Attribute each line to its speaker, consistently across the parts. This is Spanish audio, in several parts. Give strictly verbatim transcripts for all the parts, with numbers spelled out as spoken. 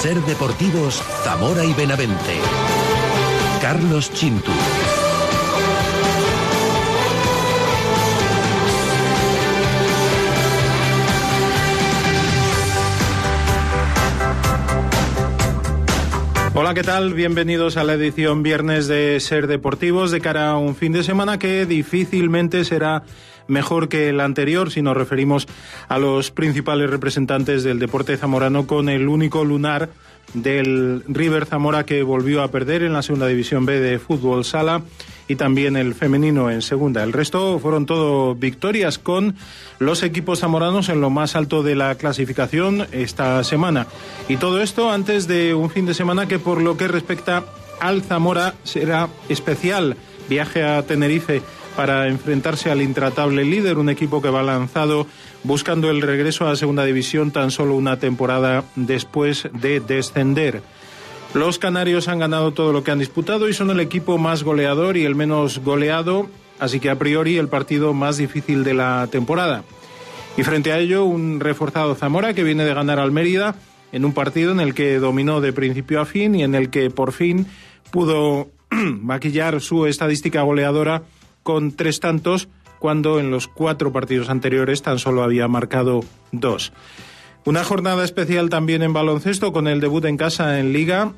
Speaker 1: Ser Deportivos Zamora y Benavente. Carlos Chintu.
Speaker 2: Hola, ¿qué tal? Bienvenidos a la edición viernes de Ser Deportivos de cara a un fin de semana que difícilmente será mejor que el anterior si nos referimos a los principales representantes del deporte zamorano, con el único lunar del River Zamora, que volvió a perder en la segunda división B de fútbol sala, y también el femenino en segunda. El resto fueron todo victorias, con los equipos zamoranos en lo más alto de la clasificación esta semana. Y todo esto antes de un fin de semana que, por lo que respecta al Zamora, será especial. Viaje a Tenerife para enfrentarse al intratable líder, un equipo que va lanzado buscando el regreso a la segunda división tan solo una temporada después de descender. Los canarios han ganado todo lo que han disputado y son el equipo más goleador y el menos goleado, así que a priori el partido más difícil de la temporada. Y frente a ello, un reforzado Zamora que viene de ganar al Mérida en un partido en el que dominó de principio a fin y en el que por fin pudo maquillar su estadística goleadora con tres tantos, cuando en los cuatro partidos anteriores tan solo había marcado dos. Una jornada especial también en baloncesto, con el debut en casa en Liga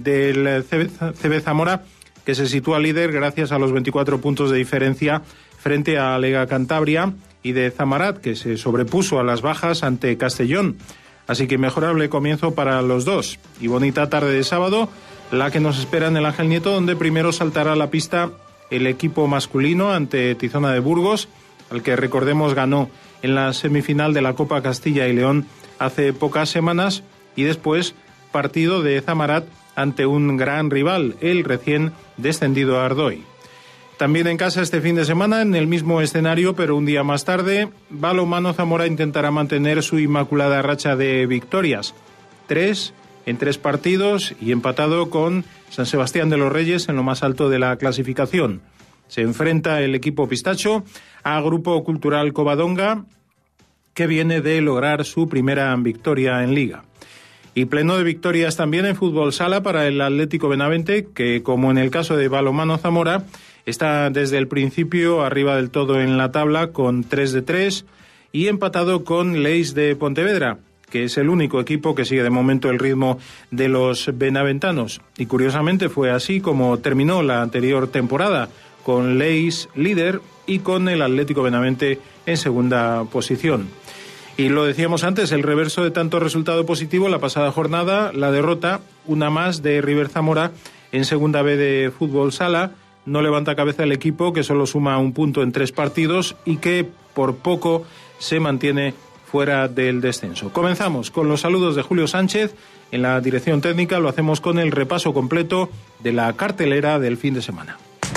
Speaker 2: del C B Zamora, que se sitúa líder gracias a los veinticuatro puntos de diferencia frente a Lega Cantabria, y de Zamarat, que se sobrepuso a las bajas ante Castellón. Así que mejorable comienzo para los dos. Y bonita tarde de sábado la que nos espera en el Ángel Nieto, donde primero saltará a la pista el equipo masculino ante Tizona de Burgos, al que recordemos ganó en la semifinal de la Copa Castilla y León hace pocas semanas, y después partido de Zamarat ante un gran rival, el recién descendido Ardoy. También en casa este fin de semana, en el mismo escenario, pero un día más tarde, Balonmano Zamora intentará mantener su inmaculada racha de victorias. Tres en tres partidos y empatado con San Sebastián de los Reyes en lo más alto de la clasificación. Se enfrenta el equipo Pistacho a Grupo Cultural Covadonga, que viene de lograr su primera victoria en Liga. Y pleno de victorias también en fútbol sala para el Atlético Benavente, que, como en el caso de Balonmano Zamora, está desde el principio arriba del todo en la tabla con tres de tres y empatado con Leis de Pontevedra, que es el único equipo que sigue de momento el ritmo de los benaventanos. Y curiosamente fue así como terminó la anterior temporada, con Leis líder y con el Atlético Benavente en segunda posición. Y lo decíamos antes, el reverso de tanto resultado positivo la pasada jornada, la derrota, una más, de River Zamora en segunda B de fútbol sala. No levanta cabeza el equipo, que solo suma un punto en tres partidos y que por poco se mantiene fuera del descenso. Comenzamos con los saludos de Julio Sánchez en la dirección técnica. Lo hacemos con el repaso completo de la cartelera del fin de semana.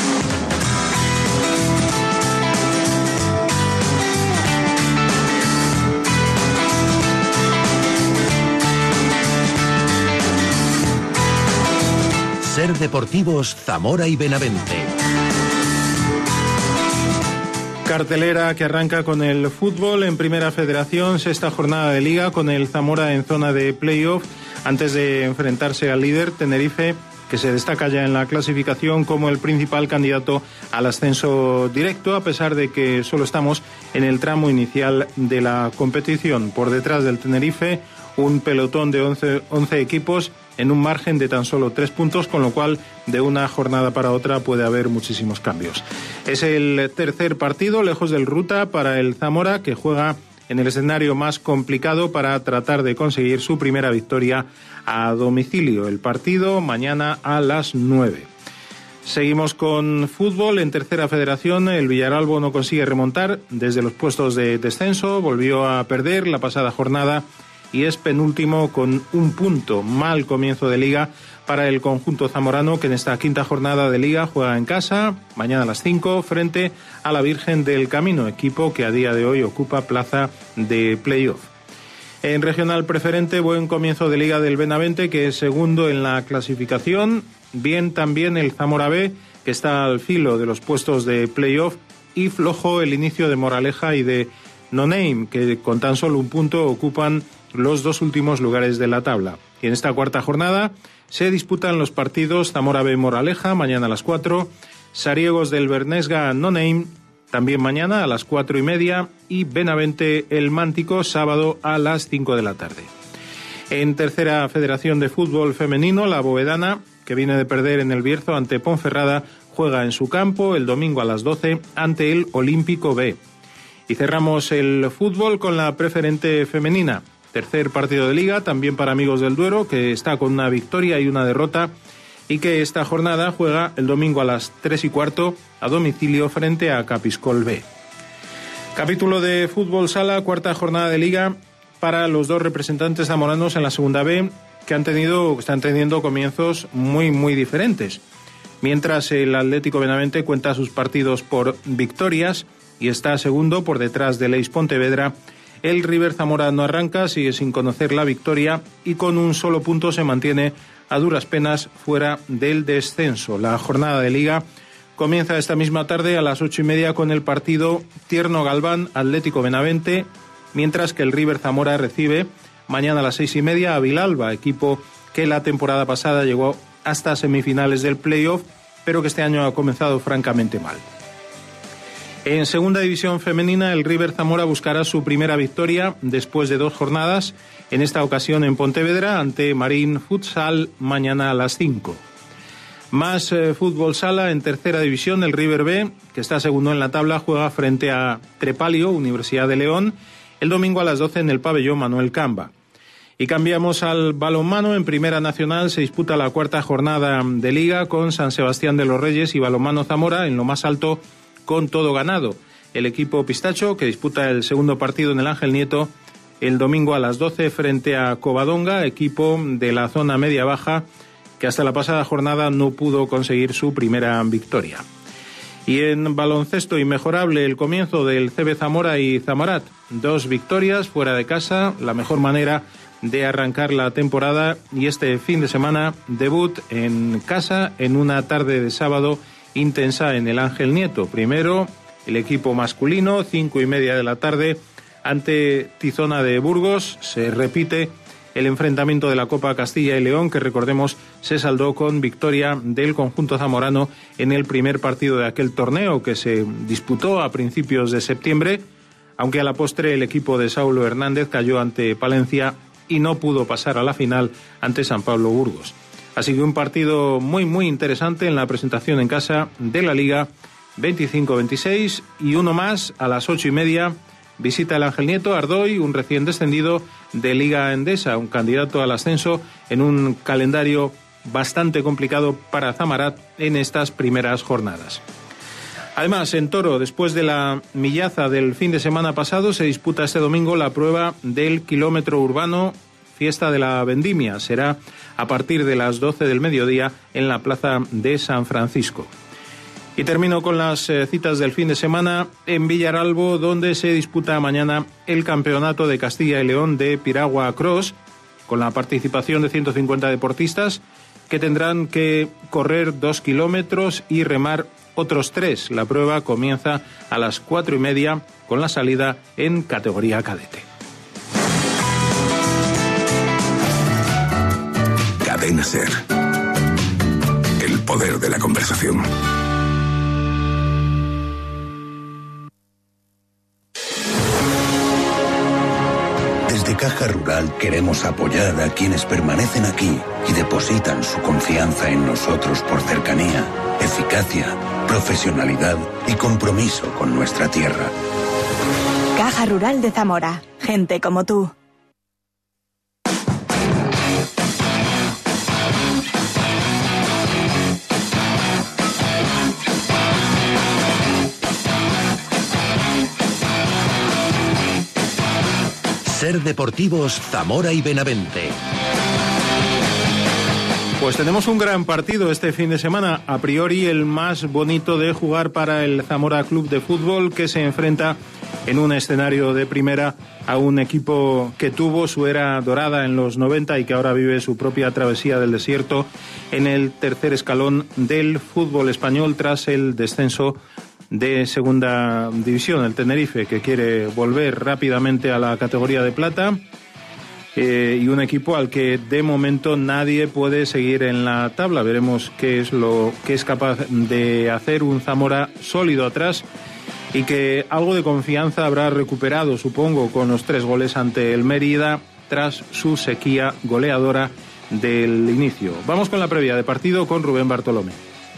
Speaker 1: Ser Deportivos Zamora y Benavente.
Speaker 2: Cartelera que arranca con el fútbol en Primera Federación, sexta jornada de Liga, con el Zamora en zona de playoff antes de enfrentarse al líder Tenerife, que se destaca ya en la clasificación como el principal candidato al ascenso directo, a pesar de que solo estamos en el tramo inicial de la competición. Por detrás del Tenerife, un pelotón de once, once equipos en un margen de tan solo tres puntos, con lo cual de una jornada para otra puede haber muchísimos cambios. Es el tercer partido lejos del ruta para el Zamora, que juega en el escenario más complicado para tratar de conseguir su primera victoria a domicilio. El partido mañana a las nueve. Seguimos con fútbol en Tercera Federación. El Villaralbo no consigue remontar desde los puestos de descenso, volvió a perder la pasada jornada y es penúltimo con un punto. Mal comienzo de Liga para el conjunto zamorano, que en esta quinta jornada de Liga juega en casa mañana a las cinco frente a la Virgen del Camino, equipo que a día de hoy ocupa plaza de playoff. En regional preferente, buen comienzo de Liga del Benavente, que es segundo en la clasificación. Bien también el Zamora B, que está al filo de los puestos de playoff, y flojo el inicio de Moraleja y de No Name, que con tan solo un punto ocupan los dos últimos lugares de la tabla. Y en esta cuarta jornada se disputan los partidos Zamora B Moraleja, mañana a las cuatro, Sariegos del Bernesga No Name, también mañana a las cuatro y media, y Benavente El Mántico, sábado a las cinco de la tarde. En tercera Federación de Fútbol Femenino, la Bovedana, que viene de perder en el Bierzo ante Ponferrada, juega en su campo el domingo a las doce ante el Olímpico B. Y cerramos el fútbol con la Preferente Femenina. Tercer partido de Liga, también para Amigos del Duero, que está con una victoria y una derrota, y que esta jornada juega el domingo a las tres y cuarto a domicilio frente a Capiscol B. Capítulo de fútbol sala, cuarta jornada de Liga para los dos representantes zamoranos en la segunda B, que han tenido, que están teniendo comienzos muy, muy diferentes. Mientras el Atlético Benavente cuenta sus partidos por victorias y está segundo por detrás del Eis Pontevedra, el River Zamora no arranca, sigue sin conocer la victoria y con un solo punto se mantiene a duras penas fuera del descenso. La jornada de Liga comienza esta misma tarde a las ocho y media con el partido Tierno Galván Atlético Benavente, mientras que el River Zamora recibe mañana a las seis y media a Vilalba, equipo que la temporada pasada llegó hasta semifinales del playoff, pero que este año ha comenzado francamente mal. En segunda división femenina, el River Zamora buscará su primera victoria después de dos jornadas, en esta ocasión en Pontevedra, ante Marín Futsal, mañana a las cinco. Más eh, fútbol sala en tercera división, el River B, que está segundo en la tabla, juega frente a Trepalio, Universidad de León, el domingo a las doce en el pabellón Manuel Camba. Y cambiamos al balonmano. En Primera Nacional se disputa la cuarta jornada de Liga con San Sebastián de los Reyes y Balonmano Zamora en lo más alto con todo ganado. El equipo Pistacho, que disputa el segundo partido en el Ángel Nieto el domingo a las doce frente a Covadonga, equipo de la zona media-baja que hasta la pasada jornada no pudo conseguir su primera victoria. Y en baloncesto, inmejorable el comienzo del C B Zamora y Zamorat. Dos victorias fuera de casa, la mejor manera de arrancar la temporada, y este fin de semana debut en casa en una tarde de sábado intensa en el Ángel Nieto. Primero el equipo masculino, cinco y media de la tarde ante Tizona de Burgos. Se repite el enfrentamiento de la Copa Castilla y León, que recordemos se saldó con victoria del conjunto zamorano en el primer partido de aquel torneo que se disputó a principios de septiembre, aunque a la postre el equipo de Saulo Hernández cayó ante Palencia y no pudo pasar a la final ante San Pablo Burgos. Así que un partido muy muy interesante en la presentación en casa de la Liga veinticinco veintiséis, y uno más a las ocho y media. Visita el Ángel Nieto Ardoy, un recién descendido de Liga Endesa, un candidato al ascenso en un calendario bastante complicado para Zamarat en estas primeras jornadas. Además, en Toro, después de la millaza del fin de semana pasado, se disputa este domingo la prueba del kilómetro urbano, fiesta de la vendimia. Será a partir de las doce del mediodía en la plaza de San Francisco. Y termino con las eh, citas del fin de semana en Villaralbo, donde se disputa mañana el campeonato de Castilla y León de Piragua Cross, con la participación de ciento cincuenta deportistas que tendrán que correr dos kilómetros y remar otros tres. La prueba comienza a las cuatro y media con la salida en categoría cadete.
Speaker 1: Cadena SER. El poder de la conversación. Desde Caja Rural queremos apoyar a quienes permanecen aquí y depositan su confianza en nosotros por cercanía, eficacia, profesionalidad y compromiso con nuestra tierra.
Speaker 3: Caja Rural de Zamora. Gente como tú.
Speaker 1: SER Deportivos Zamora y Benavente.
Speaker 2: Pues tenemos un gran partido este fin de semana, a priori el más bonito de jugar para el Zamora Club de Fútbol, que se enfrenta en un escenario de primera a un equipo que tuvo su era dorada en los noventa y que ahora vive su propia travesía del desierto en el tercer escalón del fútbol español tras el descenso de segunda división, el Tenerife, que quiere volver rápidamente a la categoría de plata, eh, y un equipo al que de momento nadie puede seguir en la tabla. Veremos qué es lo que es capaz de hacer un Zamora sólido atrás y que algo de confianza habrá recuperado, supongo, con los tres goles ante el Mérida tras su sequía goleadora del inicio. Vamos con la previa de partido con Rubén Bartolomé.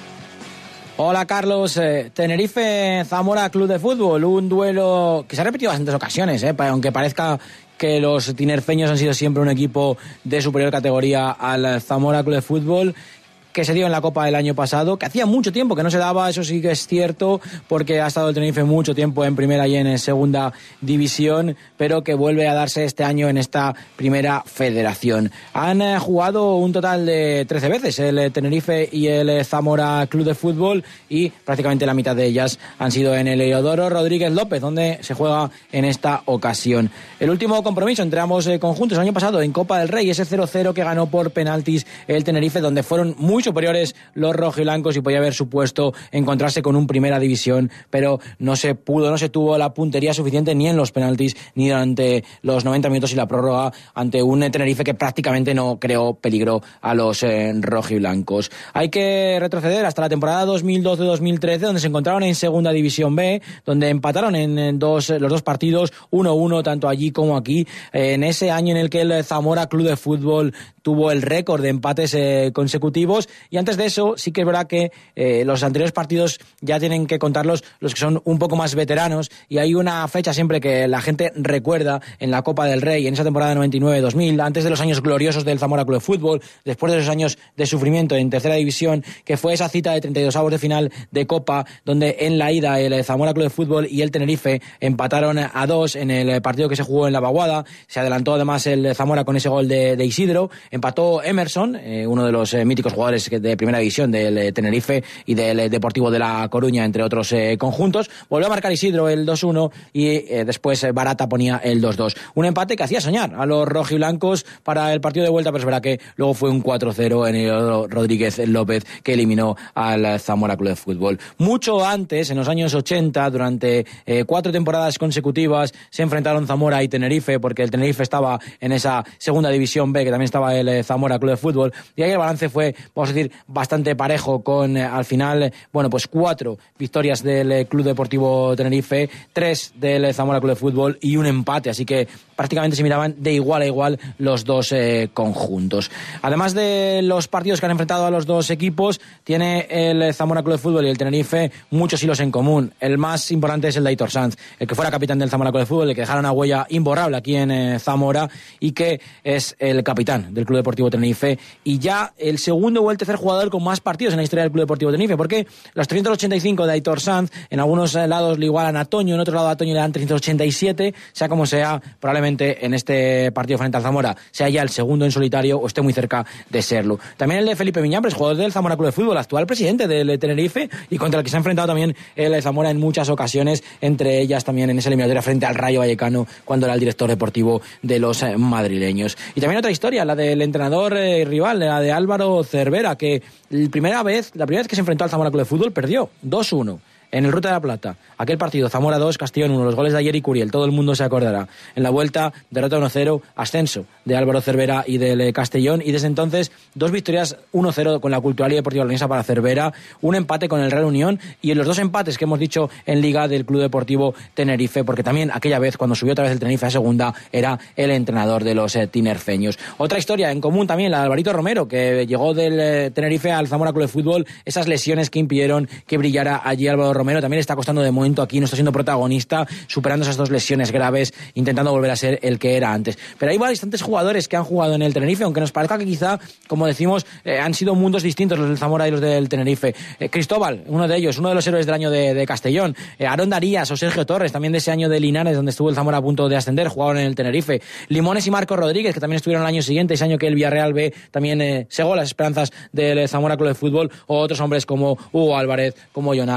Speaker 4: Hola Carlos, eh, Tenerife-Zamora Club de Fútbol, un duelo que se ha repetido bastantes ocasiones, eh, aunque parezca que los tinerfeños han sido siempre un equipo de superior categoría al Zamora Club de Fútbol, que se dio en la Copa del año pasado, que hacía mucho tiempo que no se daba, eso sí que es cierto, porque ha estado el Tenerife mucho tiempo en primera y en segunda división, pero que vuelve a darse este año en esta primera federación. Han eh, jugado un total de trece veces el Tenerife y el Zamora Club de Fútbol, y prácticamente la mitad de ellas han sido en el Heliodoro Rodríguez López, donde se juega en esta ocasión. El último compromiso entre ambos eh, conjuntos el año pasado en Copa del Rey, ese cero cero que ganó por penaltis el Tenerife, donde fueron muy superiores los rojiblancos y podía haber supuesto encontrarse con un primera división, pero no se pudo, no se tuvo la puntería suficiente ni en los penaltis ni durante los noventa minutos y la prórroga ante un Tenerife que prácticamente no creó peligro a los eh, rojiblancos. Hay que retroceder hasta la temporada dos mil doce dos mil trece, donde se encontraron en segunda división B, donde empataron en, en dos, los dos partidos uno uno tanto allí como aquí, eh, en ese año en el que el Zamora Club de Fútbol tuvo el récord de empates eh, consecutivos. Y antes de eso, sí que es verdad que eh, los anteriores partidos ya tienen que contarlos los que son un poco más veteranos, y hay una fecha siempre que la gente recuerda en la Copa del Rey, en esa temporada noventa y nueve dos mil, antes de los años gloriosos del Zamora Club de Fútbol, después de esos años de sufrimiento en tercera división, que fue esa cita de treinta y dos avos de final de Copa, donde en la ida el Zamora Club de Fútbol y el Tenerife empataron a dos en el partido que se jugó en la Baguada. Se adelantó además el Zamora con ese gol de, de Isidro, empató Emerson, eh, uno de los eh, míticos jugadores de primera división del eh, Tenerife y del eh, Deportivo de La Coruña, entre otros eh, conjuntos. Volvió a marcar Isidro el dos uno y eh, después eh, Barata ponía el dos dos. Un empate que hacía soñar a los rojiblancos para el partido de vuelta, pero es verdad que luego fue un cuatro cero en el Rodríguez López, que eliminó al Zamora Club de Fútbol. Mucho antes, en los años ochenta, durante eh, cuatro temporadas consecutivas, se enfrentaron Zamora y Tenerife, porque el Tenerife estaba en esa segunda división B, que también estaba el eh, Zamora Club de Fútbol, y ahí el balance fue, vamos a decir, bastante parejo, con eh, al final, bueno, pues cuatro victorias del eh, Club Deportivo Tenerife, tres del eh, Zamora Club de Fútbol y un empate, así que prácticamente se miraban de igual a igual los dos eh, conjuntos. Además de los partidos que han enfrentado a los dos equipos, tiene el Zamora Club de Fútbol y el Tenerife muchos hilos en común. El más importante es el de Aitor Sanz, el que fuera capitán del Zamora Club de Fútbol, el que dejara una huella imborrable aquí en eh, Zamora, y que es el capitán del Club Deportivo Tenerife, y ya el segundo o el tercer jugador con más partidos en la historia del Club Deportivo Tenerife, porque los trescientos ochenta y cinco de Aitor Sanz, en algunos lados le igualan a Toño, en otro lado a Toño le dan trescientos ochenta y siete, sea como sea, probablemente en este partido frente al Zamora sea ya el segundo en solitario o esté muy cerca de serlo. También el de Felipe Miñambres, jugador del Zamora Club de Fútbol, actual presidente del Tenerife, y contra el que se ha enfrentado también el Zamora en muchas ocasiones, entre ellas también en esa eliminatoria frente al Rayo Vallecano, cuando era el director deportivo de los madrileños. Y también otra historia, la del entrenador eh, rival, la de Álvaro Cervera, que la primera vez, la primera vez que se enfrentó al Zamora Club de Fútbol perdió dos uno. En el Ruta de la Plata, aquel partido, Zamora dos, Castellón uno, los goles de ayer y Curiel, todo el mundo se acordará. En la vuelta, derrota uno cero, ascenso de Álvaro Cervera y del Castellón, y desde entonces dos victorias uno cero con la Cultural y Deportiva Leonesa para Cervera, un empate con el Real Unión, y en los dos empates que hemos dicho en Liga del Club Deportivo Tenerife, porque también aquella vez, cuando subió otra vez el Tenerife a segunda, era el entrenador de los eh, tinerfeños. Otra historia en común también, la de Alvarito Romero, que llegó del eh, Tenerife al Zamora Club de Fútbol, esas lesiones que impidieron que brillara allí Álvaro Romero, también está costando de momento aquí, no está siendo protagonista, superando esas dos lesiones graves, intentando volver a ser el que era antes. Pero hay bastantes jugadores que han jugado en el Tenerife, aunque nos parezca que quizá, como decimos, eh, han sido mundos distintos los del Zamora y los del Tenerife. Eh, Cristóbal, uno de ellos, uno de los héroes del año de, de Castellón. Eh, Aarón Darías o Sergio Torres, también de ese año de Linares, donde estuvo el Zamora a punto de ascender, jugaron en el Tenerife. Limones y Marco Rodríguez, que también estuvieron el año siguiente, ese año que el Villarreal B también eh, segó las esperanzas del Zamora Club de Fútbol, o otros hombres como Hugo Álvarez, como Jonay o como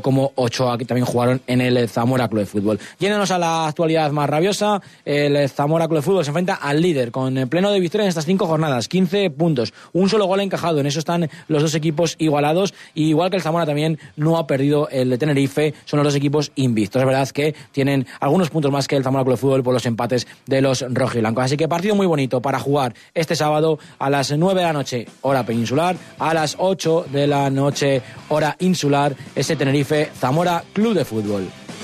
Speaker 4: como Ochoa, que también jugaron en el Zamora Club de Fútbol. Yéndonos a la actualidad más rabiosa, el Zamora Club de Fútbol se enfrenta al líder con pleno de victoria en estas cinco jornadas, quince puntos, un solo gol encajado, en eso están los dos equipos igualados, y igual que el Zamora también no ha perdido el de Tenerife, son los dos equipos invictos. Es verdad que tienen algunos puntos más que el Zamora Club de Fútbol por los empates de los rojiblancos. Así que partido muy bonito para jugar este sábado a las nueve de la noche, hora peninsular, a las ocho de la noche, hora insular, ese Tenerife Zamora Club de Fútbol.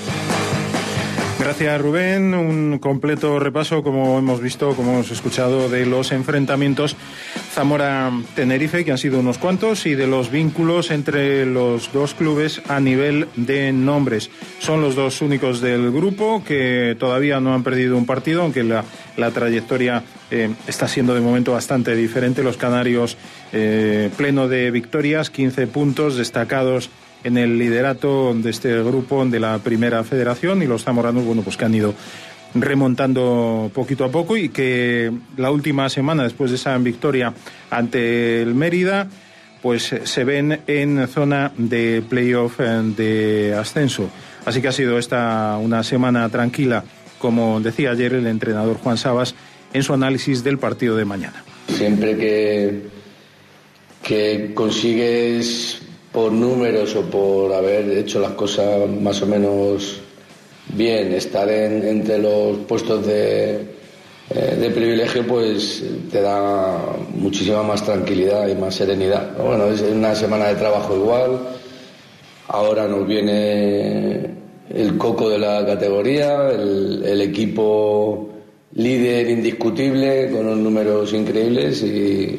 Speaker 2: Gracias, Rubén. Un completo repaso, como hemos visto, como hemos escuchado, de los enfrentamientos Zamora-Tenerife, que han sido unos cuantos, y de los vínculos entre los dos clubes a nivel de nombres. Son los dos únicos del grupo que todavía no han perdido un partido, aunque la, la trayectoria eh, está siendo de momento bastante diferente. Los canarios eh, pleno de victorias, quince puntos destacados en el liderato de este grupo de la Primera Federación, y los zamoranos, bueno, pues que han ido remontando poquito a poco, y que la última semana, después de esa victoria ante el Mérida, pues se ven en zona de playoff de ascenso. Así que ha sido esta una semana tranquila, como decía ayer el entrenador Juan Sabas en su análisis del partido de mañana.
Speaker 5: Siempre que, que consigues, por números o por haber hecho las cosas más o menos bien, estar en, entre los puestos de, eh, de privilegio, pues te da muchísima más tranquilidad y más serenidad. Bueno, es una semana de trabajo igual. Ahora nos viene el coco de la categoría, el, el equipo líder indiscutible con unos números increíbles y,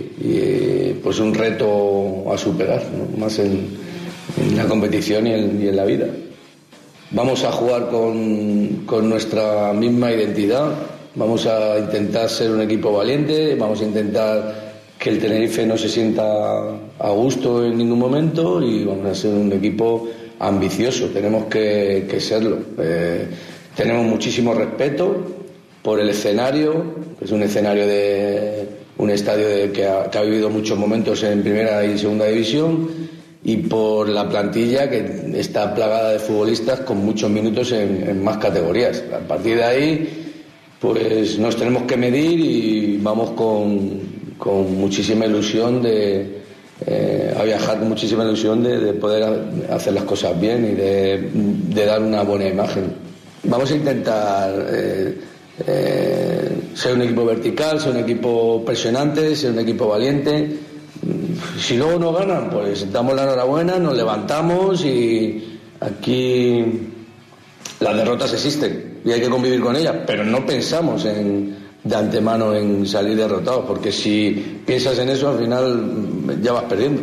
Speaker 5: y pues un reto a superar, ¿no? Más en, en la competición y en, y en la vida. Vamos a jugar con, con nuestra misma identidad, vamos a intentar ser un equipo valiente, vamos a intentar que el Tenerife no se sienta a gusto en ningún momento, y vamos a ser un equipo ambicioso, tenemos que, que serlo. Eh, tenemos muchísimo respeto por el escenario, que es un escenario de un estadio de, que, ha, que ha vivido muchos momentos en primera y segunda división, y por la plantilla que está plagada de futbolistas con muchos minutos en, en más categorías. A partir de ahí, pues nos tenemos que medir, y vamos con, con muchísima ilusión de eh, a viajar con muchísima ilusión de, de poder hacer las cosas bien y de, de dar una buena imagen. Vamos a intentar eh, Eh, ser un equipo vertical, ser un equipo presionante, ser un equipo valiente. Si luego no ganan, pues damos la enhorabuena, nos levantamos, y aquí las derrotas existen y hay que convivir con ellas, pero no pensamos en, de antemano en salir derrotados, porque si piensas en eso, al final ya vas perdiendo.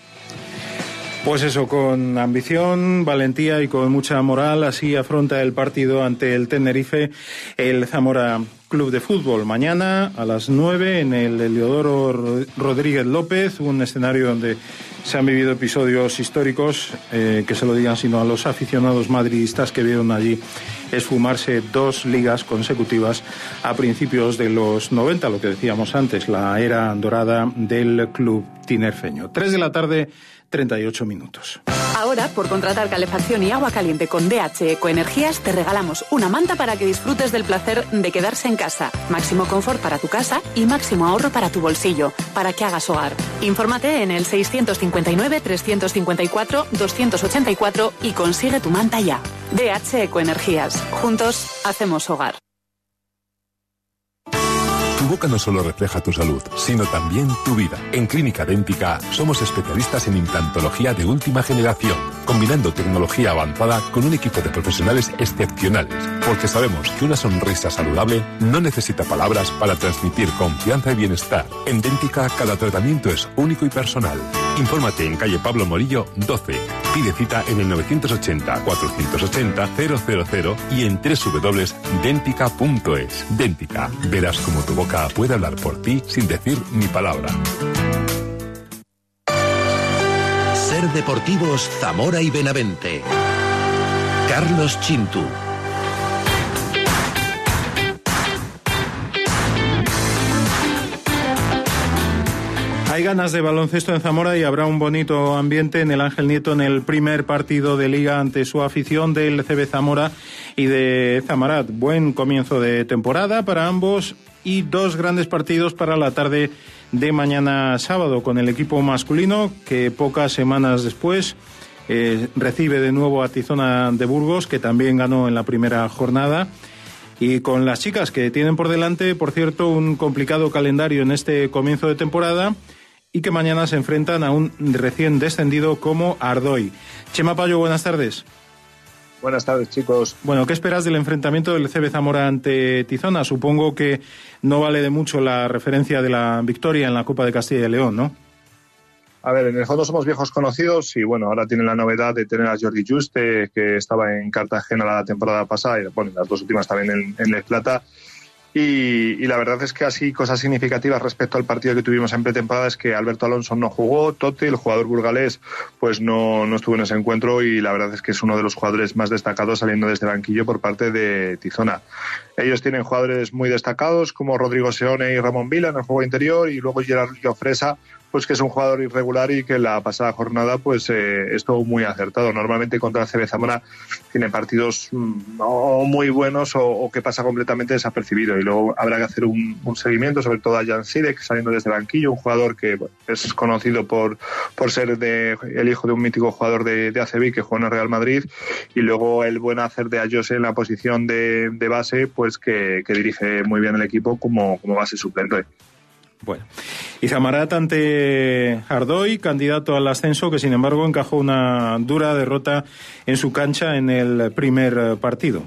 Speaker 2: Pues eso, con ambición, valentía y con mucha moral, así afronta el partido ante el Tenerife el Zamora Club de Fútbol. Mañana a las nueve en el Heliodoro Rodríguez López, un escenario donde se han vivido episodios históricos, eh, que se lo digan sino a los aficionados madridistas que vieron allí esfumarse dos ligas consecutivas a principios de los noventa, lo que decíamos antes, la era dorada del club tinerfeño. Tres de la tarde, treinta y ocho minutos.
Speaker 6: Ahora, por contratar calefacción y agua caliente con D H Ecoenergías, te regalamos una manta para que disfrutes del placer de quedarse en casa. Máximo confort para tu casa y máximo ahorro para tu bolsillo, para que hagas hogar. Infórmate en el seiscientos cincuenta y nueve, trescientos cincuenta y cuatro, doscientos ochenta y cuatro y consigue tu manta ya. D H Ecoenergías. Juntos hacemos hogar.
Speaker 7: Tu boca no solo refleja tu salud, sino también tu vida. En Clínica Dẹ́ntica somos especialistas en implantología de última generación, combinando tecnología avanzada con un equipo de profesionales excepcionales, porque sabemos que una sonrisa saludable no necesita palabras para transmitir confianza y bienestar. En Dẹ́ntica cada tratamiento es único y personal. Infórmate en calle Pablo Morillo doce. Pide cita en el novecientos ochenta, cuatrocientos ochenta, cero cero cero y en doble u doble u doble u punto dentica punto es. Dẹ́ntica, verás cómo tu boca puede hablar por ti sin decir ni palabra.
Speaker 8: Ser Deportivos Zamora y Benavente. Carlos Chintu.
Speaker 2: Hay ganas de baloncesto en Zamora y habrá un bonito ambiente en el Ángel Nieto en el primer partido de Liga ante su afición del C B Zamora y de Zamarat. Buen comienzo de temporada para ambos y dos grandes partidos para la tarde de mañana sábado, con el equipo masculino que pocas semanas después eh, recibe de nuevo a Tizona de Burgos, que también ganó en la primera jornada. Y con las chicas, que tienen por delante, por cierto, un complicado calendario en este comienzo de temporada y que mañana se enfrentan a un recién descendido como Ardoy. Chema Payo, buenas tardes.
Speaker 9: Buenas tardes, chicos.
Speaker 2: Bueno, ¿qué esperas del enfrentamiento del C B Zamora ante Tizona? Supongo que no vale de mucho la referencia de la victoria en la Copa de Castilla y León, ¿no?
Speaker 9: A ver, en el fondo somos viejos conocidos y bueno, ahora tienen la novedad de tener a Jordi Juste, que estaba en Cartagena la temporada pasada y bueno, las dos últimas también en, en El Plata. Y, y la verdad es que así cosas significativas respecto al partido que tuvimos en pretemporada es que Alberto Alonso no jugó, Totti, el jugador burgalés, pues no, no estuvo en ese encuentro y la verdad es que es uno de los jugadores más destacados saliendo de este banquillo por parte de Tizona. Ellos tienen jugadores muy destacados como Rodrigo Seone y Ramón Vila en el juego interior y luego Gerard Fresa, pues que es un jugador irregular y que la pasada jornada pues eh, estuvo muy acertado. Normalmente contra el C B Zamora tiene partidos mmm, o muy buenos o, o que pasa completamente desapercibido y luego habrá que hacer un, un seguimiento, sobre todo a Jan Sidek saliendo desde el banquillo, un jugador que bueno, es conocido por, por ser de, el hijo de un mítico jugador de, de A C B que juega en el Real Madrid, y luego el buen hacer de Ayose en la posición de, de base, pues que, que dirige muy bien el equipo como, como base suplente.
Speaker 2: Bueno, y Zamarat ante Ardoy, candidato al ascenso, que sin embargo encajó una dura derrota en su cancha en el primer partido.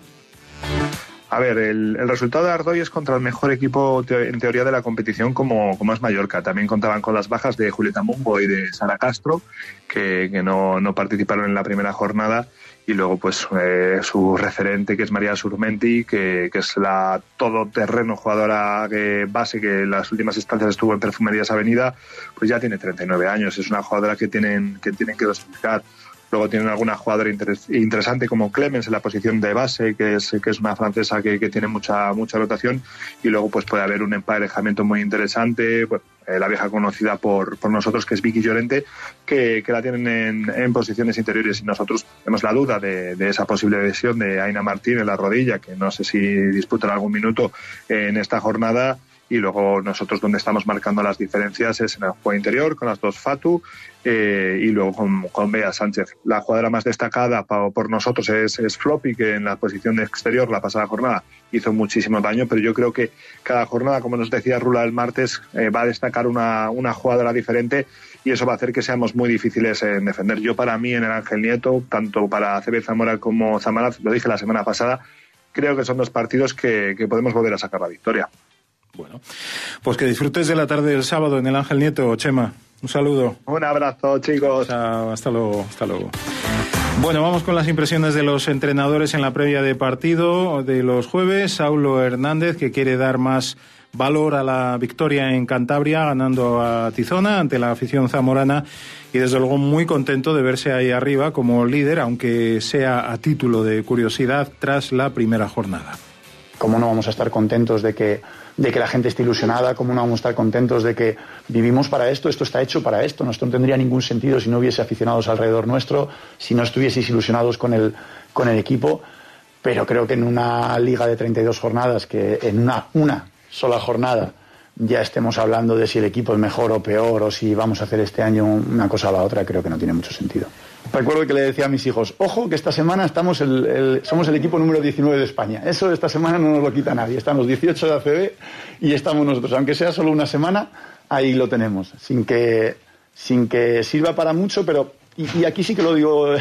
Speaker 9: A ver, el, el resultado de Ardoy es contra el mejor equipo te, en teoría de la competición como, como es Mallorca. También contaban con las bajas de Julieta Mungo y de Sara Castro, que, que no, no participaron en la primera jornada. Y luego pues eh, su referente, que es María Surmenti, que, que es la todoterreno jugadora que, base que en las últimas instancias estuvo en Perfumerías Avenida, pues ya tiene treinta y nueve años. Es una jugadora que tienen que, tienen que dosificar. Luego tienen alguna jugadora interes, interesante como Clemens en la posición de base, que es, que es una francesa que, que tiene mucha mucha rotación. Y luego pues puede haber un emparejamiento muy interesante, pues, eh, la vieja conocida por, por nosotros, que es Vicky Llorente, que, que la tienen en, en posiciones interiores. Y nosotros tenemos la duda de, de esa posible lesión de Aina Martín en la rodilla, que no sé si disputará algún minuto en esta jornada. Y luego nosotros donde estamos marcando las diferencias es en el juego interior con las dos Fatu eh, y luego con, con Bea Sánchez. La jugadora más destacada pa, por nosotros es, es Floppy, que en la posición de exterior la pasada jornada hizo muchísimo daño, pero yo creo que cada jornada, como nos decía Rula el martes, eh, va a destacar una, una jugadora diferente y eso va a hacer que seamos muy difíciles en defender. Yo para mí en el Ángel Nieto, tanto para C B Zamora como Zamarat, lo dije la semana pasada, creo que son dos partidos que, que podemos volver a sacar la victoria.
Speaker 2: Bueno, pues que disfrutes de la tarde del sábado en el Ángel Nieto, Chema. Un saludo.
Speaker 9: Un abrazo, chicos.
Speaker 2: Chao, hasta luego, hasta luego. Bueno, vamos con las impresiones de los entrenadores en la previa de partido de los jueves. Saulo Hernández, que quiere dar más valor a la victoria en Cantabria, ganando a Tizona ante la afición zamorana, y desde luego muy contento de verse ahí arriba como líder, aunque sea a título de curiosidad tras la primera jornada.
Speaker 10: ¿Cómo no vamos a estar contentos de que, de que la gente esté ilusionada? ¿Cómo no vamos a estar contentos de que vivimos para esto? Esto está hecho para esto. Esto no tendría ningún sentido si no hubiese aficionados alrededor nuestro, si no estuvieseis ilusionados con el, con el equipo. Pero creo que en una liga de treinta y dos jornadas, que en una, una sola jornada ya estemos hablando de si el equipo es mejor o peor, o si vamos a hacer este año una cosa o la otra, creo que no tiene mucho sentido. Recuerdo que le decía a mis hijos, ojo que esta semana estamos el, el, somos el equipo número diecinueve de España. Eso esta semana no nos lo quita nadie. Están los dieciocho de A C B y estamos nosotros. Aunque sea solo una semana, ahí lo tenemos. Sin que, sin que sirva para mucho, pero... Y, y aquí sí que lo digo,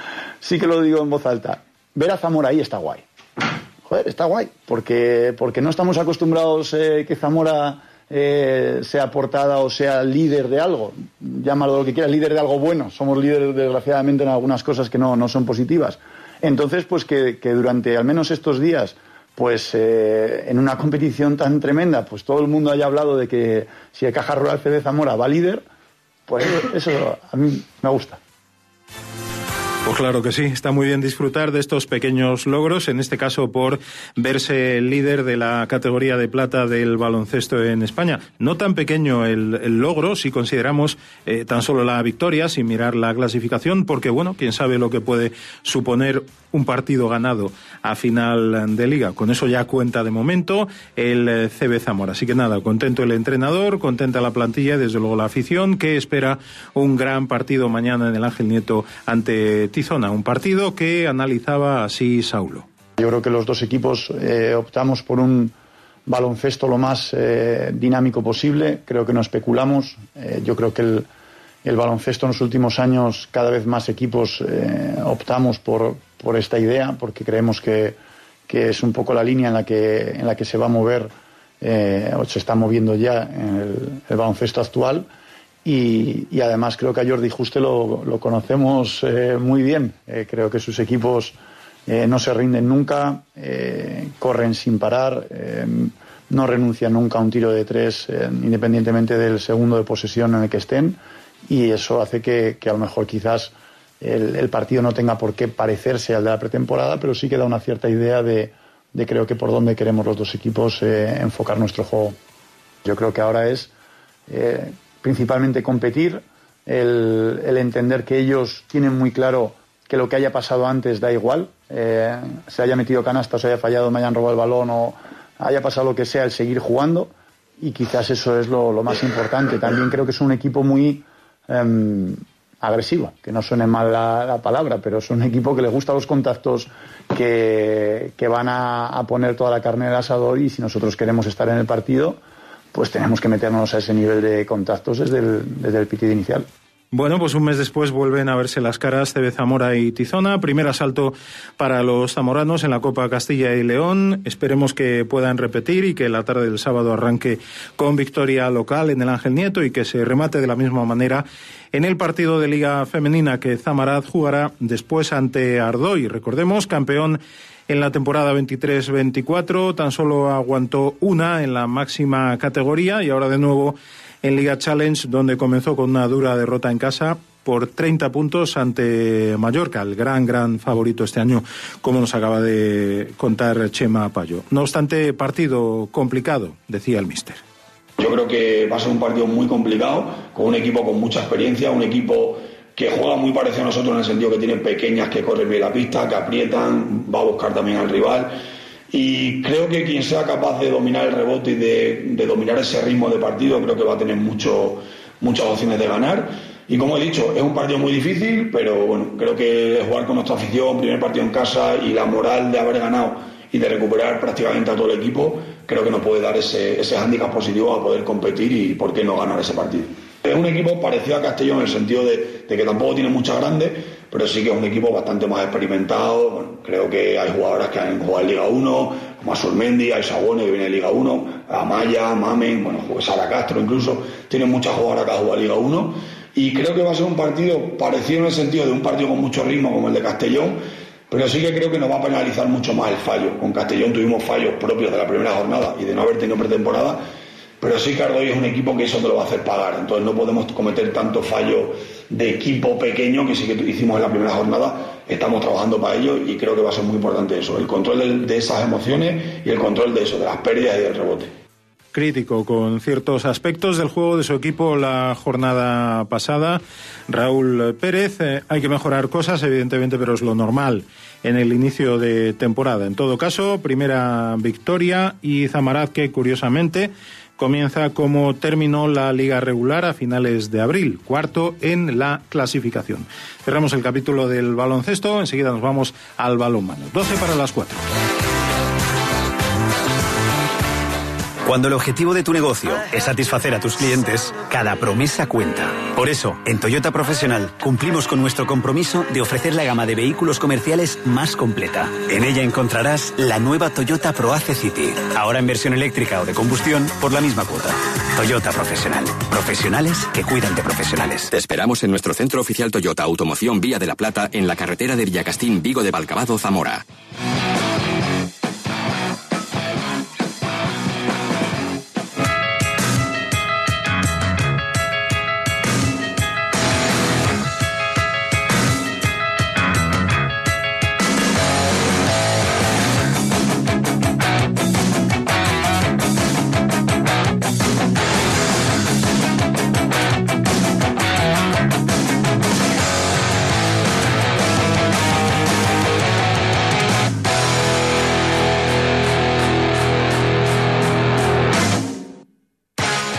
Speaker 10: sí que lo digo en voz alta. Ver a Zamora ahí está guay. Joder, está guay. Porque, porque no estamos acostumbrados eh, que Zamora... Eh, sea portada o sea líder de algo, llámalo lo que quieras, líder de algo bueno. Somos líderes desgraciadamente en algunas cosas que no, no son positivas. Entonces pues que, que durante al menos estos días pues eh, en una competición tan tremenda pues todo el mundo haya hablado de que si el Caja Rural C B Zamora va líder, pues eso, eso a mí me gusta.
Speaker 2: Pues claro que sí, está muy bien disfrutar de estos pequeños logros, en este caso por verse el líder de la categoría de plata del baloncesto en España. No tan pequeño el, el logro si consideramos eh, tan solo la victoria, sin mirar la clasificación, porque bueno, quién sabe lo que puede suponer un partido ganado a final de liga. Con eso ya cuenta de momento el C B Zamora. Así que nada, contento el entrenador, contenta la plantilla y desde luego la afición, que espera un gran partido mañana en el Ángel Nieto ante Tizona, un partido que analizaba así Saulo.
Speaker 10: Yo creo que los dos equipos eh, optamos por un baloncesto lo más eh, dinámico posible, creo que no especulamos, eh, yo creo que el, el baloncesto en los últimos años cada vez más equipos eh, optamos por, por esta idea, porque creemos que, que es un poco la línea en la que, en la que se va a mover eh, o se está moviendo ya en el, el baloncesto actual. Y, y además creo que a Jordi Juste lo, lo conocemos eh, muy bien. Eh, creo que sus equipos eh, no se rinden nunca, eh, corren sin parar, eh, no renuncian nunca a un tiro de tres, eh, independientemente del segundo de posesión en el que estén, y eso hace que, que a lo mejor quizás el, el partido no tenga por qué parecerse al de la pretemporada, pero sí que da una cierta idea de, de creo que por dónde queremos los dos equipos eh, enfocar nuestro juego. Yo creo que ahora es Eh, principalmente competir, el, el entender que ellos tienen muy claro que lo que haya pasado antes da igual, eh, se haya metido canasta, se haya fallado, me hayan robado el balón o haya pasado lo que sea, el seguir jugando, y quizás eso es lo, lo más importante. También creo que es un equipo muy eh, agresivo, que no suene mal la, la palabra, pero es un equipo que le gusta los contactos, que, que van a, a poner toda la carne en el asador, y si nosotros queremos estar en el partido, pues tenemos que meternos a ese nivel de contactos desde el, desde el pitido inicial.
Speaker 2: Bueno, pues un mes después vuelven a verse las caras C B Zamora y Tizona. Primer asalto para los zamoranos en la Copa Castilla y León. Esperemos que puedan repetir y que la tarde del sábado arranque con victoria local en el Ángel Nieto y que se remate de la misma manera en el partido de Liga Femenina que Zamaraz jugará después ante Ardoy. Recordemos, campeón en la temporada veintitrés veinticuatro, tan solo aguantó una en la máxima categoría y ahora de nuevo en Liga Challenge, donde comenzó con una dura derrota en casa por treinta puntos ante Mallorca, el gran, gran favorito este año, como nos acaba de contar Chema Payo. No obstante, partido complicado, decía el míster.
Speaker 11: Yo creo que va a ser un partido muy complicado, con un equipo con mucha experiencia, un equipo que juega muy parecido a nosotros en el sentido que tienen pequeñas que corren bien la pista, que aprietan, va a buscar también al rival, y creo que quien sea capaz de dominar el rebote y de, de dominar ese ritmo de partido, creo que va a tener mucho, muchas opciones de ganar. Y como he dicho, es un partido muy difícil, pero bueno, creo que jugar con nuestra afición, primer partido en casa, y la moral de haber ganado y de recuperar prácticamente a todo el equipo, creo que nos puede dar ese, ese hándicap positivo a poder competir y por qué no ganar ese partido. Es un equipo parecido a Castellón en el sentido de, de que tampoco tiene muchas grandes, pero sí que es un equipo bastante más experimentado. Bueno, creo que hay jugadoras que han jugado en Liga uno, como Asurmendi, hay Sabone que viene de Liga uno, Amaya, Mamen, bueno, Sara Castro incluso, tienen muchas jugadoras que han jugado en Liga uno, y creo que va a ser un partido parecido en el sentido de un partido con mucho ritmo como el de Castellón, pero sí que creo que nos va a penalizar mucho más el fallo. Con Castellón tuvimos fallos propios de la primera jornada y de no haber tenido pretemporada, pero sí que Ardoy es un equipo que eso te lo va a hacer pagar, entonces no podemos cometer tanto fallo de equipo pequeño que sí que hicimos en la primera jornada. Estamos trabajando para ello y creo que va a ser muy importante eso, el control de, de esas emociones y el control de eso, de las pérdidas y del rebote.
Speaker 2: Crítico con ciertos aspectos del juego de su equipo la jornada pasada, Raúl Pérez. Eh, hay que mejorar cosas, evidentemente, pero es lo normal en el inicio de temporada. En todo caso, primera victoria, y Zamaraz, que curiosamente comienza como terminó la liga regular a finales de abril, cuarto en la clasificación. Cerramos el capítulo del baloncesto, enseguida nos vamos al balonmano. doce para las cuatro.
Speaker 12: Cuando el objetivo de tu negocio es satisfacer a tus clientes, cada promesa cuenta. Por eso, en Toyota Profesional cumplimos con nuestro compromiso de ofrecer la gama de vehículos comerciales más completa. En ella encontrarás la nueva Toyota ProAce City, ahora en versión eléctrica o de combustión por la misma cuota. Toyota Profesional. Profesionales que cuidan de profesionales.
Speaker 13: Te esperamos en nuestro centro oficial Toyota Automoción Vía de la Plata, en la carretera de Villacastín, Vigo de Valcabado, Zamora.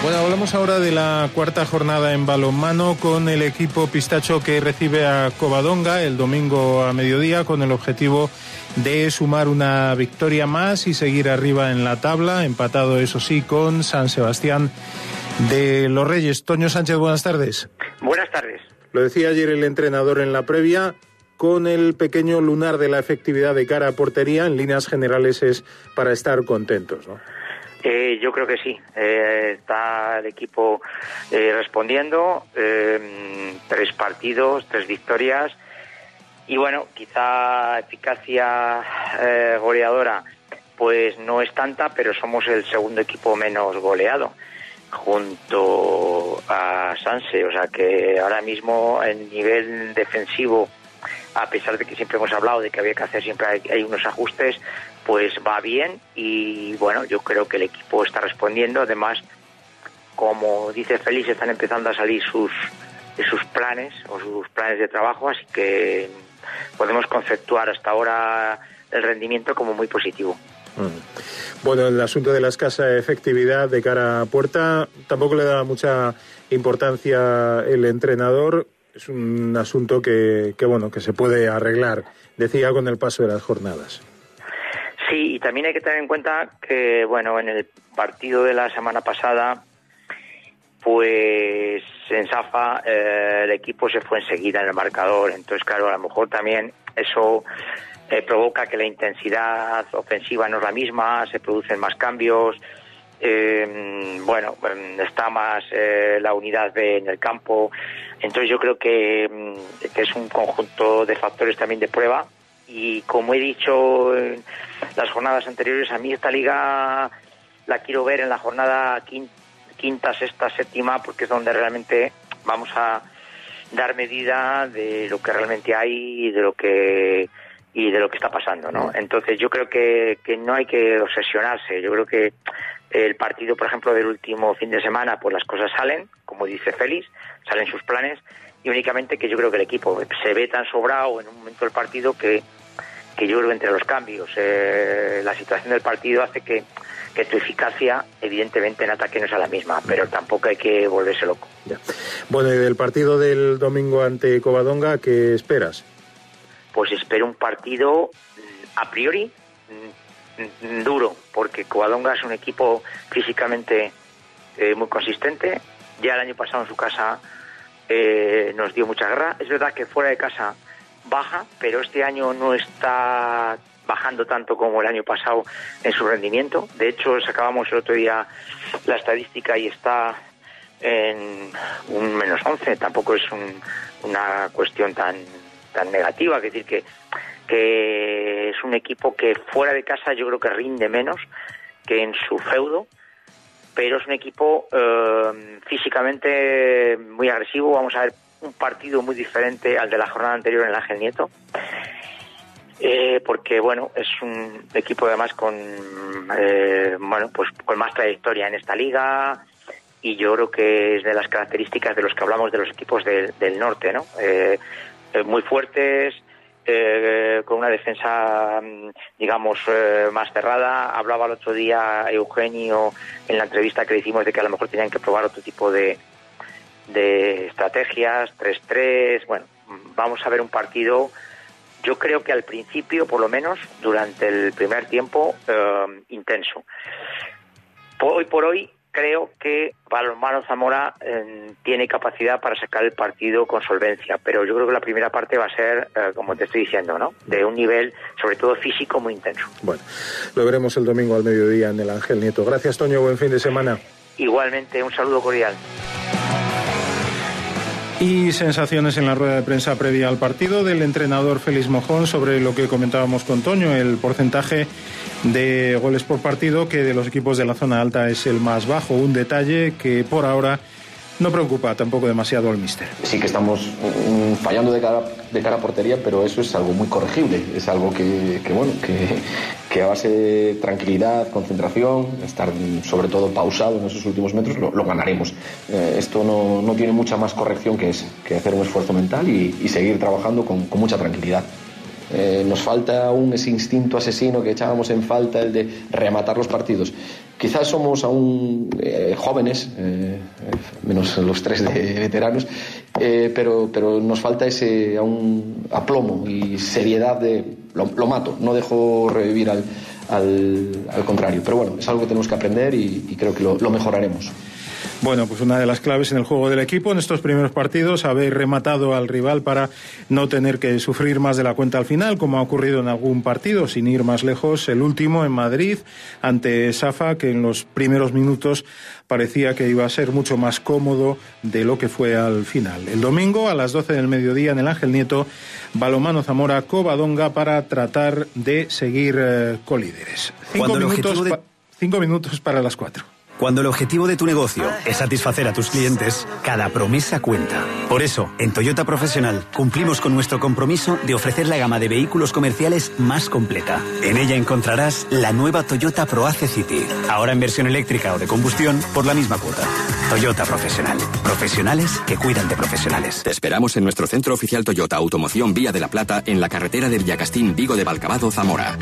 Speaker 2: Bueno, hablamos ahora de la cuarta jornada en balonmano con el equipo Pistacho que recibe a Covadonga el domingo a mediodía con el objetivo de sumar una victoria más y seguir arriba en la tabla, empatado eso sí con San Sebastián de los Reyes. Toño Sánchez, buenas tardes.
Speaker 14: Buenas tardes.
Speaker 2: Lo decía ayer el entrenador en la previa, con el pequeño lunar de la efectividad de cara a portería, en líneas generales es para estar contentos, ¿no?
Speaker 14: Eh, yo creo que sí. Eh, está el equipo eh, respondiendo. Eh, tres partidos, tres victorias. Y bueno, quizá eficacia eh, goleadora pues no es tanta, pero somos el segundo equipo menos goleado junto a Sanse. O sea que ahora mismo en nivel defensivo, a pesar de que siempre hemos hablado de que había que hacer siempre hay, hay unos ajustes, pues va bien y bueno, yo creo que el equipo está respondiendo. Además, como dice Félix, están empezando a salir sus sus planes o sus planes de trabajo, así que podemos conceptuar hasta ahora el rendimiento como muy positivo.
Speaker 2: Mm. Bueno, el asunto de la escasa efectividad de cara a puerta tampoco le da mucha importancia el entrenador. Es un asunto que, que bueno, que se puede arreglar, decía, con el paso de las jornadas.
Speaker 14: Sí, y también hay que tener en cuenta que, bueno, en el partido de la semana pasada, pues en Safa eh, el equipo se fue enseguida en el marcador. Entonces, claro, a lo mejor también eso eh, provoca que la intensidad ofensiva no es la misma, se producen más cambios. Eh, bueno, está más eh, la unidad B en el campo. Entonces yo creo que, que es un conjunto de factores también de prueba. Y como he dicho en las jornadas anteriores, a mí esta liga la quiero ver en la jornada quinta, quinta, sexta, séptima, porque es donde realmente vamos a dar medida de lo que realmente hay y de lo que y de lo que está pasando, ¿no? Entonces yo creo que, que no hay que obsesionarse. Yo creo que el partido, por ejemplo, del último fin de semana, pues las cosas salen, como dice Félix, salen sus planes, y únicamente que yo creo que el equipo se ve tan sobrado en un momento del partido que que yo creo que entre los cambios, eh, la situación del partido hace que, que tu eficacia, evidentemente, en ataque no sea la misma, pero tampoco hay que volverse loco.
Speaker 2: Ya. Bueno, y del partido del domingo ante Covadonga, ¿qué esperas?
Speaker 14: Pues espero un partido, a priori, duro, porque Covadonga es un equipo físicamente eh, muy consistente. Ya el año pasado en su casa eh, nos dio mucha guerra. Es verdad que fuera de casa baja, pero este año no está bajando tanto como el año pasado en su rendimiento. De hecho, sacábamos el otro día la estadística y está en un menos once. Tampoco es un, una cuestión tan tan negativa, es decir, que, que es un equipo que fuera de casa yo creo que rinde menos que en su feudo, pero es un equipo eh, físicamente muy agresivo. Vamos a ver un partido muy diferente al de la jornada anterior en el Ángel Nieto, eh, porque bueno, es un equipo además con eh, bueno, pues con más trayectoria en esta liga, y yo creo que es de las características de los que hablamos de los equipos de, del norte, ¿no? Eh, eh, muy fuertes, eh, con una defensa, digamos, eh, más cerrada. Hablaba el otro día Eugenio en la entrevista que le hicimos de que a lo mejor tenían que probar otro tipo de de estrategias, tres tres. Bueno, vamos a ver un partido, yo creo que al principio, por lo menos durante el primer tiempo, eh, intenso. Por hoy por hoy creo que Balonmano Zamora eh, tiene capacidad para sacar el partido con solvencia, pero yo creo que la primera parte va a ser, eh, como te estoy diciendo, ¿no?, de un nivel, sobre todo físico, muy intenso.
Speaker 2: Bueno, lo veremos el domingo al mediodía en el Ángel Nieto. Gracias, Toño, buen fin de semana.
Speaker 14: Igualmente, un saludo cordial.
Speaker 2: Y sensaciones en la rueda de prensa previa al partido del entrenador Félix Mojón sobre lo que comentábamos con Toño, el porcentaje de goles por partido, que de los equipos de la zona alta es el más bajo, un detalle que por ahora no preocupa tampoco demasiado al míster.
Speaker 15: Sí que estamos um, fallando de cara, de cara a portería, pero eso es algo muy corregible, es algo que, que bueno, que, que a base de tranquilidad, concentración, estar sobre todo pausado en esos últimos metros, lo, lo ganaremos. Eh, esto no, no tiene mucha más corrección que ese, que hacer un esfuerzo mental y, y seguir trabajando con, con mucha tranquilidad. Eh, nos falta aún ese instinto asesino que echábamos en falta, el de rematar los partidos. Quizás somos aún eh, jóvenes, eh, menos los tres de veteranos, eh, pero, pero nos falta ese aún aplomo y seriedad de lo, lo mato, no dejo revivir al, al, al contrario. Pero bueno, es algo que tenemos que aprender y, y creo que lo, lo mejoraremos.
Speaker 2: Bueno, pues una de las claves en el juego del equipo en estos primeros partidos, haber rematado al rival para no tener que sufrir más de la cuenta al final, como ha ocurrido en algún partido, sin ir más lejos, el último en Madrid, ante Safa, que en los primeros minutos parecía que iba a ser mucho más cómodo de lo que fue al final. El domingo, a las doce del mediodía, en el Ángel Nieto, Balonmano Zamora Covadonga para tratar de seguir eh, colíderes. Cinco minutos, de... pa- cinco minutos para las cuatro.
Speaker 12: Cuando el objetivo de tu negocio es satisfacer a tus clientes, cada promesa cuenta. Por eso, en Toyota Profesional cumplimos con nuestro compromiso de ofrecer la gama de vehículos comerciales más completa. En ella encontrarás la nueva Toyota ProAce City, ahora en versión eléctrica o de combustión por la misma cuota. Toyota Profesional. Profesionales que cuidan de profesionales.
Speaker 13: Te esperamos en nuestro centro oficial Toyota Automoción Vía de la Plata, en la carretera de Villacastín, Vigo de Valcavado, Zamora.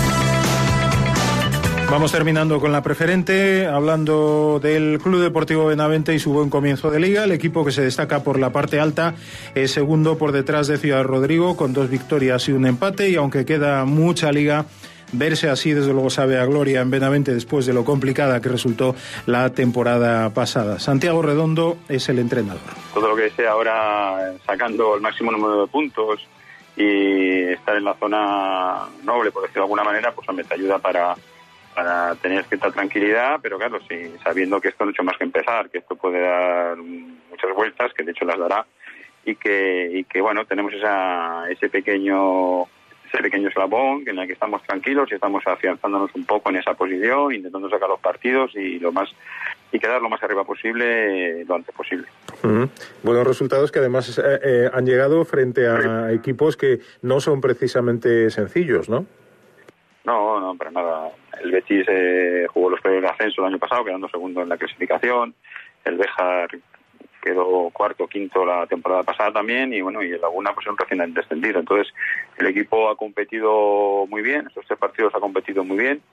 Speaker 2: Vamos terminando con la preferente, hablando del Club Deportivo Benavente y su buen comienzo de liga. El equipo que se destaca por la parte alta es segundo por detrás de Ciudad Rodrigo, con dos victorias y un empate, y aunque queda mucha liga, verse así desde luego sabe a gloria en Benavente después de lo complicada que resultó la temporada pasada. Santiago Redondo es el entrenador.
Speaker 16: Todo lo que sea ahora sacando el máximo número de puntos y estar en la zona noble, por decirlo de alguna manera, pues hombre, te ayuda para... para tener cierta tranquilidad, pero claro, sí, sabiendo que esto no ha hecho más que empezar, que esto puede dar muchas vueltas, que de hecho las dará, y que, y que bueno, tenemos esa, ese pequeño ese pequeño eslabón en el que estamos tranquilos y estamos afianzándonos un poco en esa posición, intentando sacar los partidos y lo más y quedar lo más arriba posible lo antes posible.
Speaker 2: Uh-huh. Buenos resultados que además eh, eh, han llegado frente a sí. equipos que no son precisamente sencillos, ¿no?
Speaker 16: No, no, para nada. El Betis eh, jugó los playoffs de ascenso el año pasado, quedando segundo en la clasificación. El Béjar quedó cuarto, quinto la temporada pasada también. Y bueno, y el Laguna pues es un recién descendido. Entonces, el equipo ha competido muy bien. Estos tres partidos ha competido muy bien.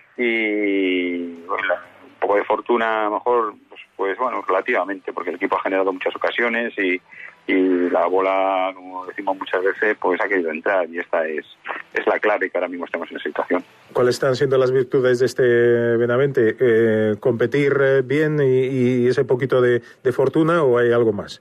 Speaker 16: Y bueno, un poco de fortuna, a lo mejor, pues, pues bueno, relativamente, porque el equipo ha generado muchas ocasiones y... y la bola, como decimos muchas veces, pues ha querido entrar y esta es, es la clave que ahora mismo estamos en esa situación.
Speaker 2: ¿Cuáles están siendo las virtudes de este Benavente? Eh, ¿Competir bien y, y ese poquito de, de fortuna o hay algo más?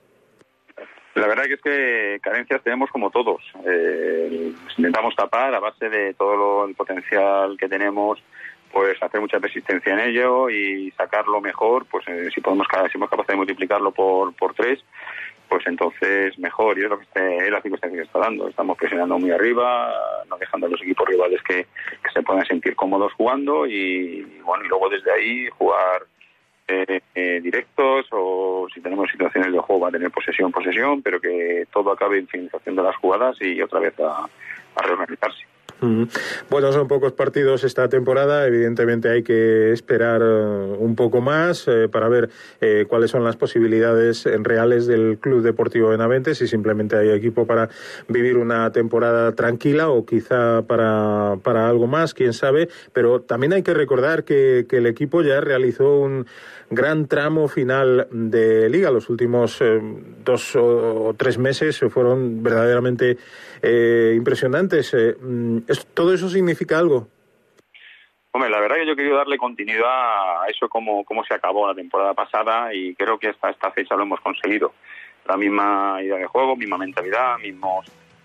Speaker 16: La verdad que es que carencias tenemos como todos. Eh, intentamos tapar a base de todo lo, el potencial que tenemos, pues hacer mucha persistencia en ello y sacarlo mejor, pues eh, si podemos si somos capaces de multiplicarlo por, por tres, pues entonces mejor, y es lo que este, es la circunstancia que está dando. Estamos presionando muy arriba, no dejando a los equipos rivales que, que se puedan sentir cómodos jugando y bueno, y luego desde ahí jugar eh, eh, directos, o si tenemos situaciones de juego va a tener posesión, posesión, pero que todo acabe en finalización de las jugadas y otra vez a, a reorganizarse.
Speaker 2: Uh-huh. Bueno, son pocos partidos esta temporada, evidentemente hay que esperar uh, un poco más eh, para ver eh, cuáles son las posibilidades reales del Club Deportivo Benavente, si simplemente hay equipo para vivir una temporada tranquila o quizá para, para algo más, quién sabe, pero también hay que recordar que, que el equipo ya realizó un gran tramo final de Liga. Los últimos eh, dos o, o tres meses fueron verdaderamente eh, impresionantes. Eh, ¿Todo eso significa algo?
Speaker 16: Hombre, la verdad que yo he querido darle continuidad a eso como, como se acabó la temporada pasada y creo que hasta esta fecha lo hemos conseguido. La misma idea de juego, misma mentalidad, mismos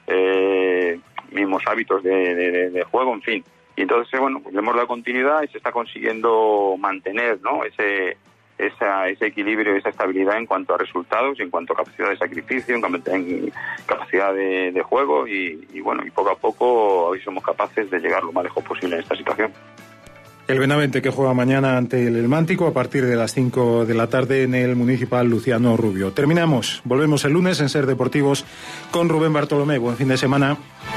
Speaker 16: eh, mismos hábitos de, de, de juego, en fin. Y entonces, bueno, pues le hemos dado continuidad y se está consiguiendo mantener, ¿no?, ese esa, ese equilibrio, esa estabilidad en cuanto a resultados, en cuanto a capacidad de sacrificio, en capacidad de, de juego y, y bueno, y poco a poco hoy somos capaces de llegar lo más lejos posible en esta situación.
Speaker 2: El Benavente que juega mañana ante el Elmántico a partir de las cinco de la tarde en el Municipal Luciano Rubio. Terminamos, volvemos el lunes en Ser Deportivos con Rubén Bartolomé. Buen fin de semana.